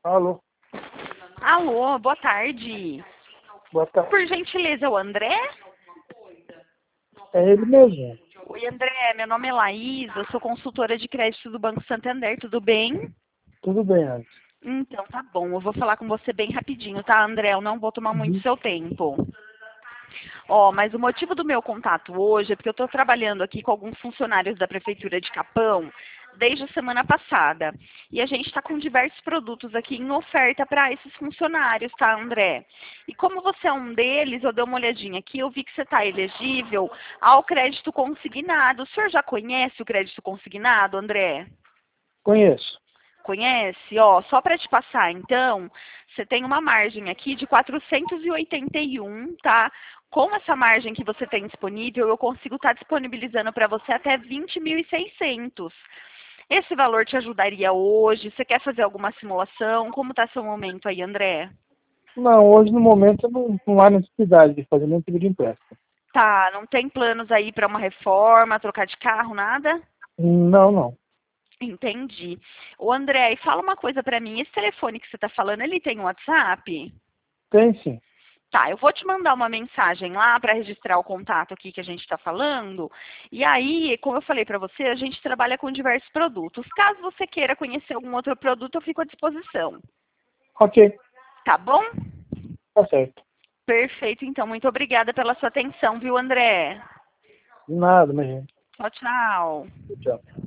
Alô, Alô, boa tarde. boa tarde. Por gentileza, o André? É ele mesmo. Oi, André, meu nome é Laís, eu sou consultora de crédito do Banco Santander, tudo bem? Tudo bem, antes. Então, tá bom, eu vou falar com você bem rapidinho, tá, André? Eu não vou tomar muito Uhum. seu tempo. Ó, mas o motivo do meu contato hoje é porque eu estou trabalhando aqui com alguns funcionários da Prefeitura de Capão desde a semana passada. E a gente está com diversos produtos aqui em oferta para esses funcionários, tá, André? E como você é um deles, eu dei uma olhadinha aqui, eu vi que você está elegível ao crédito consignado. O senhor já conhece o crédito consignado, André? Conheço. Conhece? Ó, só para te passar, então, você tem uma margem aqui de 481, tá? Com essa margem que você tem disponível, eu consigo estar disponibilizando para você até 20.600. Esse valor te ajudaria hoje? Você quer fazer alguma simulação? Como está seu momento aí, André? Não, hoje no momento não há necessidade de fazer nenhum tipo de empréstimo. Tá, não tem planos aí para uma reforma, trocar de carro, nada? Não, não. Entendi. Ô, André, e fala uma coisa para mim. Esse telefone que você está falando, ele tem WhatsApp? Tem sim. Tá, eu vou te mandar uma mensagem lá para registrar o contato aqui que a gente está falando. E aí, como eu falei para você, a gente trabalha com diversos produtos. Caso você queira conhecer algum outro produto, eu fico à disposição. Ok, Tá bom? tá certo. Perfeito, então. Muito obrigada pela sua atenção, viu, André? De nada, minha gente. Tchau, tchau. Tchau.